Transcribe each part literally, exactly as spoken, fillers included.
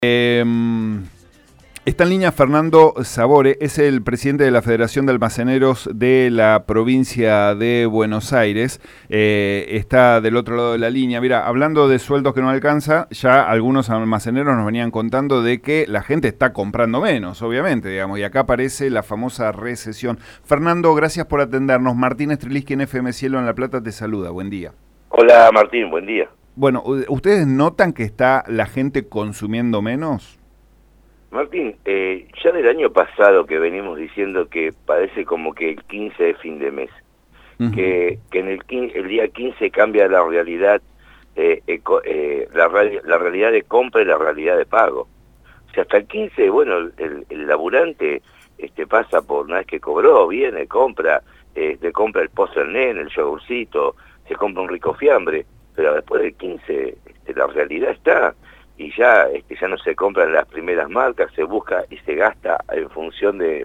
Eh, está en línea Fernando Sabore, es el presidente de la Federación de Almaceneros de la provincia de Buenos Aires. Eh, está del otro lado de la línea. Mira, hablando de sueldos que no alcanza, ya algunos almaceneros nos venían contando de que la gente está comprando menos, obviamente, digamos, y acá aparece la famosa recesión. Fernando, gracias por atendernos. Martín Streliski en F M Cielo en La Plata te saluda. Buen día. Hola Martín, buen día. Bueno, ¿ustedes notan que está la gente consumiendo menos? Martín, eh, ya del año pasado que venimos diciendo que parece como que el quince de fin de mes, uh-huh. que, que en el, quince, el día quince cambia la realidad, eh, eco, eh, la, la realidad de compra y la realidad de pago. O sea, hasta el quince, bueno, el, el laburante este, pasa por, una vez que cobró, viene, compra, eh, le compra el postre al nene, el yogurcito, se compra un rico fiambre, pero después del quince este, la realidad está, y ya este, ya no se compran las primeras marcas, se busca y se gasta en función de,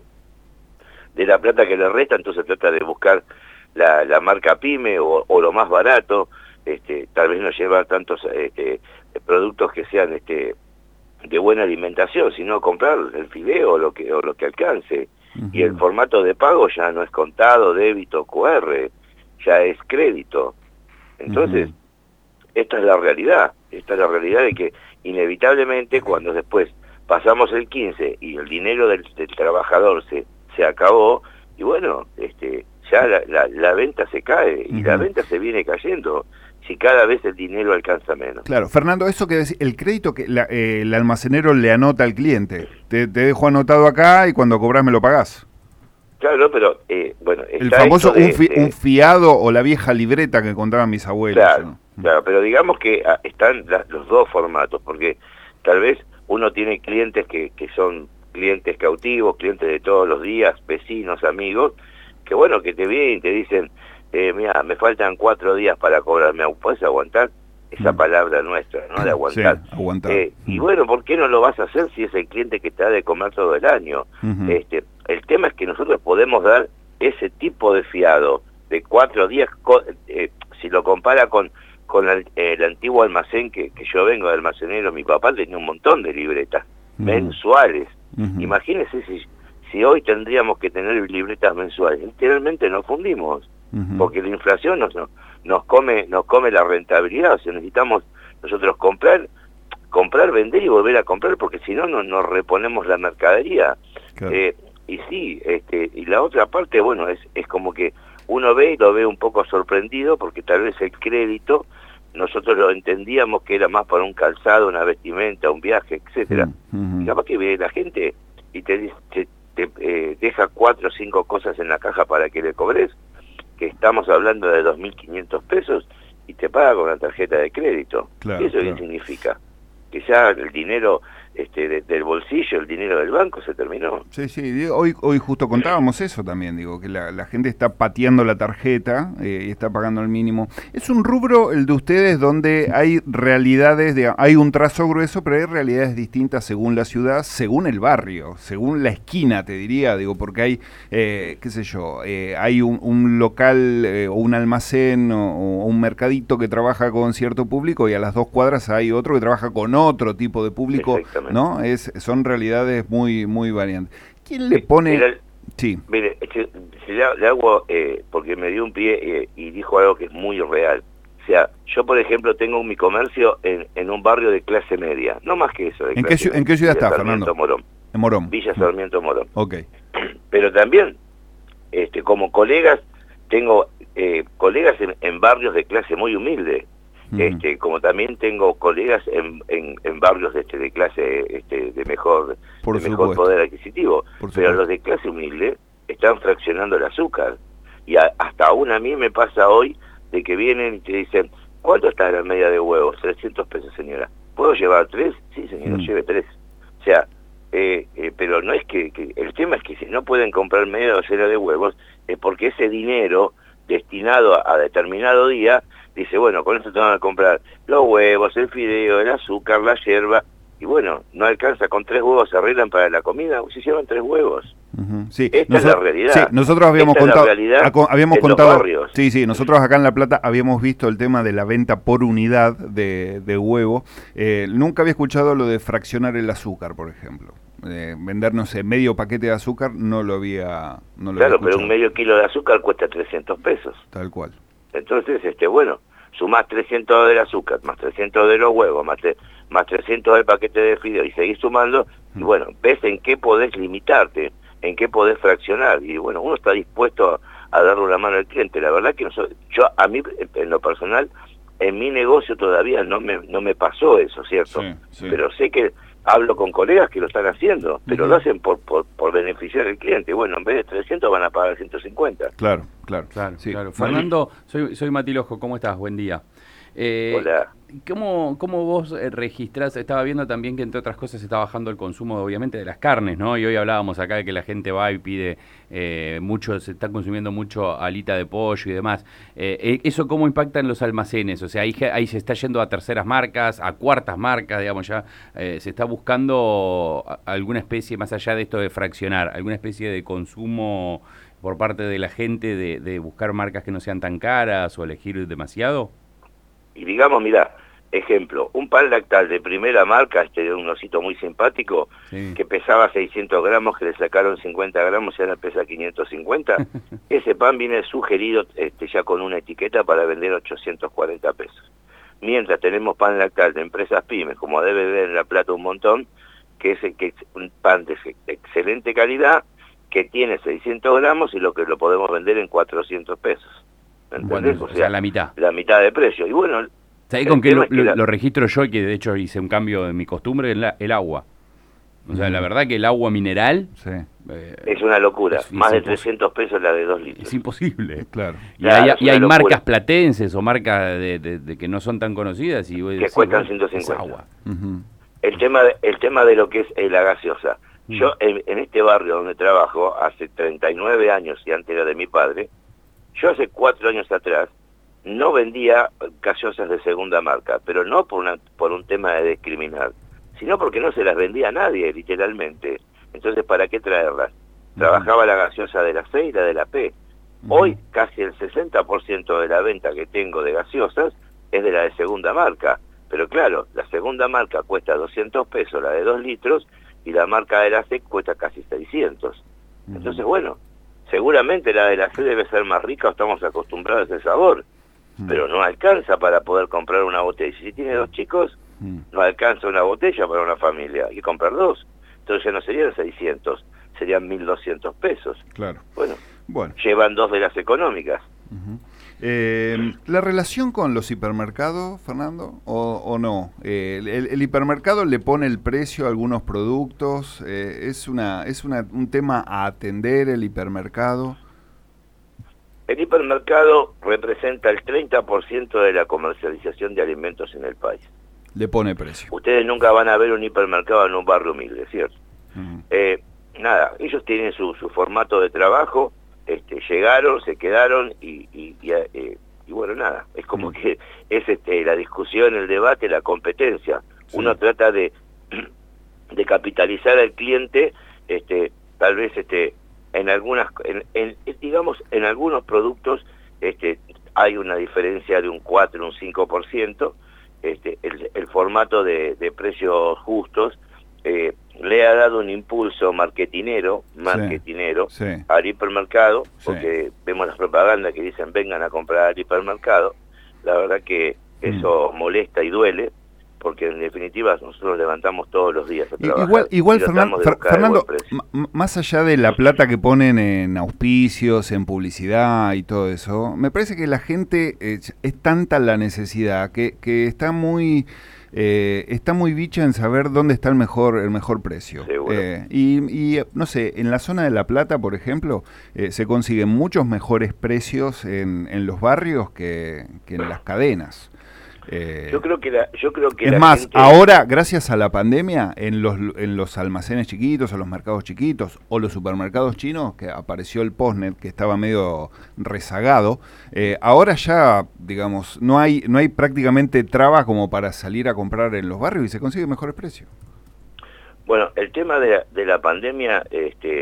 de la plata que le resta, entonces trata de buscar la, la marca pyme o, o lo más barato, este, tal vez no llevar tantos este, productos que sean este, de buena alimentación, sino comprar el fideo o lo que, o lo que alcance. Uh-huh. Y el formato de pago ya no es contado, débito, Q R, ya es crédito. Entonces, uh-huh. esta es la realidad, esta es la realidad de que inevitablemente cuando después pasamos el quince y el dinero del, del trabajador se, se acabó, y bueno, este ya la, la, la venta se cae, y uh-huh. la venta se viene cayendo, si cada vez el dinero alcanza menos. Claro, Fernando, eso que decís, el crédito que la, eh, el almacenero le anota al cliente, te, te dejo anotado acá y cuando cobras me lo pagás. Claro, pero eh, bueno, está el famoso de, un, fi, de, un fiado o la vieja libreta que contaban mis abuelos. Claro, ¿no? claro, pero digamos que ah, están la, los dos formatos, porque tal vez uno tiene clientes que, que son clientes cautivos, clientes de todos los días, vecinos, amigos, que bueno, que te vienen y te dicen, eh, mira, me faltan cuatro días para cobrarme, ¿puedes aguantar? Esa mm. palabra nuestra, ¿no? De aguantar. Sí, aguantar. Eh, mm. Y bueno, ¿por qué no lo vas a hacer si es el cliente que te ha de comer todo el año? Uh-huh. este El tema es que nosotros podemos dar ese tipo de fiado de cuatro días, eh, si lo compara con, con el, el antiguo almacén que, que yo vengo de almacenero, mi papá tenía un montón de libretas uh-huh. mensuales. Uh-huh. Imagínense si, si hoy tendríamos que tener libretas mensuales. Literalmente nos fundimos, uh-huh. porque la inflación nos, nos, come, nos come la rentabilidad. O sea, necesitamos nosotros comprar, comprar, vender y volver a comprar, porque si no, no nos reponemos la mercadería. Claro. Eh, y sí, este, y la otra parte, bueno, es, es como que uno ve y lo ve un poco sorprendido, porque tal vez el crédito, nosotros lo entendíamos que era más para un calzado, una vestimenta, un viaje, etcétera. Uh-huh. Y capaz que viene la gente y te, te, te eh, deja cuatro o cinco cosas en la caja para que le cobres, que estamos hablando de dos mil quinientos pesos, y te paga con la tarjeta de crédito. Claro, ¿y eso claro. qué significa? Que ya el dinero este, de, del bolsillo, el dinero del banco se terminó. Sí, sí, digo, hoy hoy justo contábamos eso también, digo, que la, la gente está pateando la tarjeta eh, y está pagando el mínimo. Es un rubro, el de ustedes, donde hay realidades, de, hay un trazo grueso, pero hay realidades distintas según la ciudad, según el barrio, según la esquina, te diría, digo, porque hay, eh, qué sé yo, eh, hay un, un local eh, o un almacén o, o un mercadito que trabaja con cierto público y a las dos cuadras hay otro que trabaja con otro tipo de público, ¿no? Es, son realidades muy muy variantes. ¿Quién le pone...? El, sí. Mire, si le, le hago, eh, porque me dio un pie eh, y dijo algo que es muy real. O sea, yo por ejemplo tengo mi comercio en, en un barrio de clase media, no más que eso. De ¿En, qué, media, ¿En qué ciudad está, Sarmiento Fernando? Morón. En Morón. Villa Sarmiento Morón. Ok. Pero también, este, como colegas, tengo eh, colegas en, en barrios de clase muy humilde. Este, como también tengo colegas en, en, en barrios de, este, de clase este, de mejor Por de mejor poder adquisitivo, Por pero supuesto. los de clase humilde están fraccionando el azúcar, y a, hasta aún a mí me pasa hoy de que vienen y te dicen, ¿cuánto está la media de huevos? trescientos pesos, señora. ¿Puedo llevar tres? Sí, señora, mm. lleve tres. O sea, eh, eh, pero no es que, que, el tema es que si no pueden comprar media docena de huevos, es porque ese dinero destinado a, a determinado día, dice, bueno, con esto te van a comprar los huevos, el fideo, el azúcar, la yerba, y bueno, no alcanza, con tres huevos se arreglan para la comida, se llevan tres huevos. Uh-huh. Sí, Esta nosotros, es la realidad. Sí, nosotros habíamos Esta contado, es la aco, habíamos en contado, los barrios. sí, sí, nosotros acá en La Plata habíamos visto el tema de la venta por unidad de, de huevo. Eh, nunca había escuchado lo de fraccionar el azúcar, por ejemplo. Eh, vender, no sé, medio paquete de azúcar no lo había, no lo Claro, había pero un medio kilo de azúcar cuesta trescientos pesos. Tal cual. Entonces, este, bueno, sumás trescientos del azúcar, más trescientos de los huevos, más, te, más trescientos del paquete de fideo y seguís sumando, mm. y bueno, ves en qué podés limitarte, en qué podés fraccionar, y bueno, uno está dispuesto a, a darle una mano al cliente. La verdad que nosotros, yo, a mí, en lo personal, en mi negocio todavía no me, no me pasó eso, ¿cierto? Sí, sí. Pero sé que hablo con colegas que lo están haciendo, pero uh-huh. lo hacen por, por por beneficiar al cliente. Bueno, en vez de trescientos van a pagar ciento cincuenta. Claro, claro. Claro, sí. claro. Fernando, soy, soy Mati Lojo, ¿cómo estás? Buen día. Eh, Hola. ¿Cómo, cómo vos registrás? Estaba viendo también que entre otras cosas está bajando el consumo, obviamente, de las carnes, ¿no? Y hoy hablábamos acá de que la gente va y pide eh, mucho, se está consumiendo mucho alita de pollo y demás. Eh, ¿Eso cómo impacta en los almacenes? O sea, ahí, ahí se está yendo a terceras marcas, a cuartas marcas, digamos ya. Eh, se está buscando alguna especie, más allá de esto de fraccionar, alguna especie de consumo por parte de la gente de, de buscar marcas que no sean tan caras o elegir demasiado. Y digamos, mira, ejemplo, un pan lactal de primera marca, este de un osito muy simpático, sí. que pesaba seiscientos gramos, que le sacaron cincuenta gramos y ahora pesa quinientos cincuenta, ese pan viene sugerido este, ya con una etiqueta para vender ochocientos cuarenta pesos. Mientras tenemos pan lactal de empresas pymes, como debe ver en La Plata un montón, que es, que es un pan de excelente calidad, que tiene seiscientos gramos y lo que lo podemos vender en cuatrocientos pesos. Bueno, o, sea, o sea, la mitad. La mitad de precio. Y bueno, ¿sabés con qué lo, lo, la... lo registro yo? Que de hecho hice un cambio en mi costumbre, el, el agua. O sea, mm. la verdad que el agua mineral... Sí. Eh, es una locura. Es, Más es de trescientos pesos la de dos litros. Es imposible. Claro. Y claro, hay, y hay marcas platenses o marcas de, de, de que no son tan conocidas. Y que cuestan ciento cincuenta. Es agua. Uh-huh. El tema de, el tema de lo que es eh, la gaseosa. Mm. Yo en, en este barrio donde trabajo, hace treinta y nueve años y antes era de mi padre, yo hace cuatro años atrás no vendía gaseosas de segunda marca, pero no por, una, por un tema de discriminar, sino porque no se las vendía a nadie, literalmente. Entonces, ¿para qué traerlas? Trabajaba uh-huh. la gaseosa de la C y la de la P. Uh-huh. Hoy, casi el sesenta por ciento de la venta que tengo de gaseosas es de la de segunda marca. Pero claro, la segunda marca cuesta doscientos pesos, la de dos litros, y la marca de la C cuesta casi seiscientos. Uh-huh. Entonces, bueno, seguramente la de la C debe ser más rica o estamos acostumbrados a ese sabor, mm. pero no alcanza para poder comprar una botella. Si tiene dos chicos, mm. no alcanza una botella para una familia, hay que comprar dos. Entonces ya no serían seiscientos, serían mil doscientos pesos. Claro. Bueno, bueno, llevan dos de las económicas. Uh-huh. Eh, ¿La relación con los hipermercados, Fernando, o, o no? Eh, el, el hipermercado le pone el precio a algunos productos, eh, es una es una, un tema a atender el hipermercado. El hipermercado representa el treinta por ciento de la comercialización de alimentos en el país. Le pone precio. Ustedes nunca van a ver un hipermercado en un barrio humilde, ¿cierto? Uh-huh. Eh, nada, ellos tienen su, su formato de trabajo. Este, llegaron, se quedaron y, y, y, eh, y bueno, nada, es como mm. que es este, la discusión, el debate, la competencia. Sí. Uno trata de, de capitalizar al cliente, este, tal vez este, en algunas, en, en, digamos, en algunos productos este, hay una diferencia de un cuatro, un cinco por ciento, este, el, el formato de, de precios justos, eh, le ha dado un impulso marketinero, marketinero sí, sí. al hipermercado, sí. porque vemos las propagandas que dicen vengan a comprar al hipermercado. La verdad que eso mm. molesta y duele, porque en definitiva nosotros levantamos todos los días a trabajar. Igual, igual Fernando, Fernando más allá de la plata que ponen en auspicios, en publicidad y todo eso, me parece que la gente, es, es tanta la necesidad que, que está muy... Eh, está muy bicha en saber dónde está el mejor el mejor precio. Eh, y, y, no sé, en la zona de La Plata, por ejemplo, eh, se consiguen muchos mejores precios en, en los barrios que, que en las cadenas. Eh, yo creo que la, yo creo que es la más, gente... ahora, gracias a la pandemia, en los en los almacenes chiquitos, o los mercados chiquitos, o los supermercados chinos, que apareció el Postnet, que estaba medio rezagado, eh, ahora ya, digamos, no hay no hay prácticamente trabas como para salir a comprar en los barrios y se consigue mejores precios. Bueno, el tema de la, de la pandemia, este,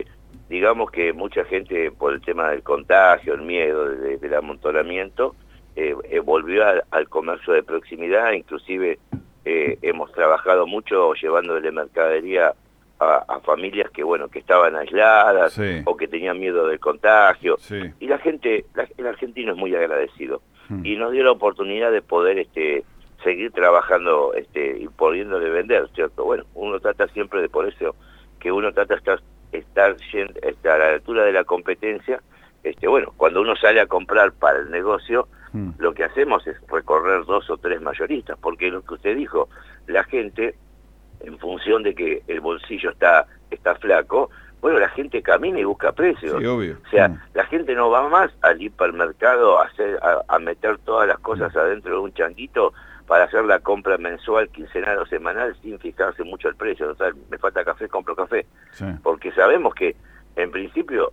digamos que mucha gente por el tema del contagio, el miedo de, del amontonamiento, eh, eh, volvió a, al comercio de proximidad, inclusive eh, hemos trabajado mucho llevándole mercadería a, a familias que bueno que estaban aisladas, sí, o que tenían miedo del contagio, sí, y la gente, la, el argentino es muy agradecido, hmm. y nos dio la oportunidad de poder este seguir trabajando este y pudiéndole vender, ¿cierto? Bueno, uno trata siempre de, por eso que uno trata de estar, estar, estar a la altura de la competencia. Este, bueno, cuando uno sale a comprar para el negocio, hmm. lo que hacemos es recorrer dos o tres mayoristas, porque lo que usted dijo, la gente, en función de que el bolsillo está está flaco, bueno, la gente camina y busca precios. Sí, obvio. O sea, hmm. la gente no va más al hipermercado a, hacer, a, a meter todas las cosas hmm. adentro de un changuito para hacer la compra mensual, quincenal o semanal sin fijarse mucho el precio. O sea, me falta café, compro café. Sí. Porque sabemos que, en principio,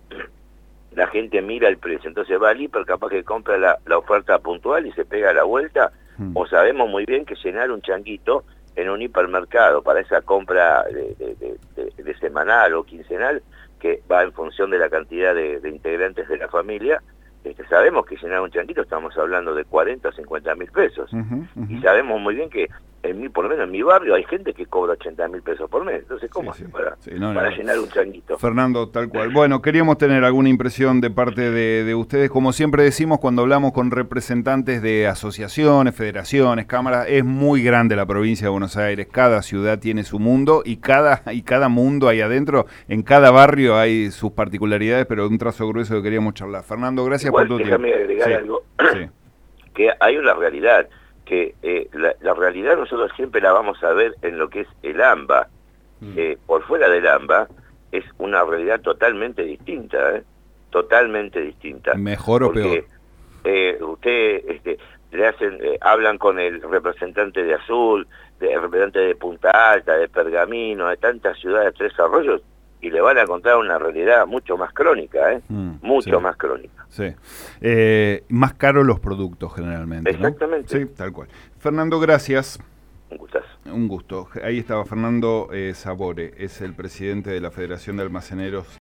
la gente mira el precio, entonces va al hiper, capaz que compra la, la oferta puntual y se pega la vuelta, hmm. o sabemos muy bien que llenar un changuito en un hipermercado para esa compra de, de, de, de, de semanal o quincenal, que va en función de la cantidad de, de integrantes de la familia, este, sabemos que llenar un changuito estamos hablando de cuarenta o cincuenta mil pesos, uh-huh, uh-huh. y sabemos muy bien que en mi, por lo menos en mi barrio hay gente que cobra ochenta mil pesos por mes, entonces ¿cómo sí, hace sí. para, sí, no, para no. llenar un changuito? Fernando, tal cual. Bueno, queríamos tener alguna impresión de parte de, de ustedes, como siempre decimos cuando hablamos con representantes de asociaciones, federaciones, cámaras, es muy grande la provincia de Buenos Aires, cada ciudad tiene su mundo y cada, y cada mundo ahí adentro, en cada barrio hay sus particularidades, pero un trazo grueso que queríamos charlar. Fernando, gracias Igual, por tu déjame tiempo. agregar sí. algo, sí. que hay una realidad, que eh, la, la realidad nosotros siempre la vamos a ver en lo que es el AMBA. Mm. Eh, por fuera del AMBA es una realidad totalmente distinta, ¿eh? Totalmente distinta. ¿Mejor o porque, peor? Eh, usted este, le hacen, eh, hablan con el representante de Azul, de, el representante de Punta Alta, de Pergamino, de tantas ciudades, Tres Arroyos, y le van a contar una realidad mucho más crónica, ¿eh? Mm, mucho sí. más crónica. Sí. Eh, más caros los productos generalmente, exactamente. ¿no? Sí, tal cual. Fernando, gracias. Un gustazo. Un gusto. Ahí estaba Fernando eh, Sabore, es el presidente de la Federación de Almaceneros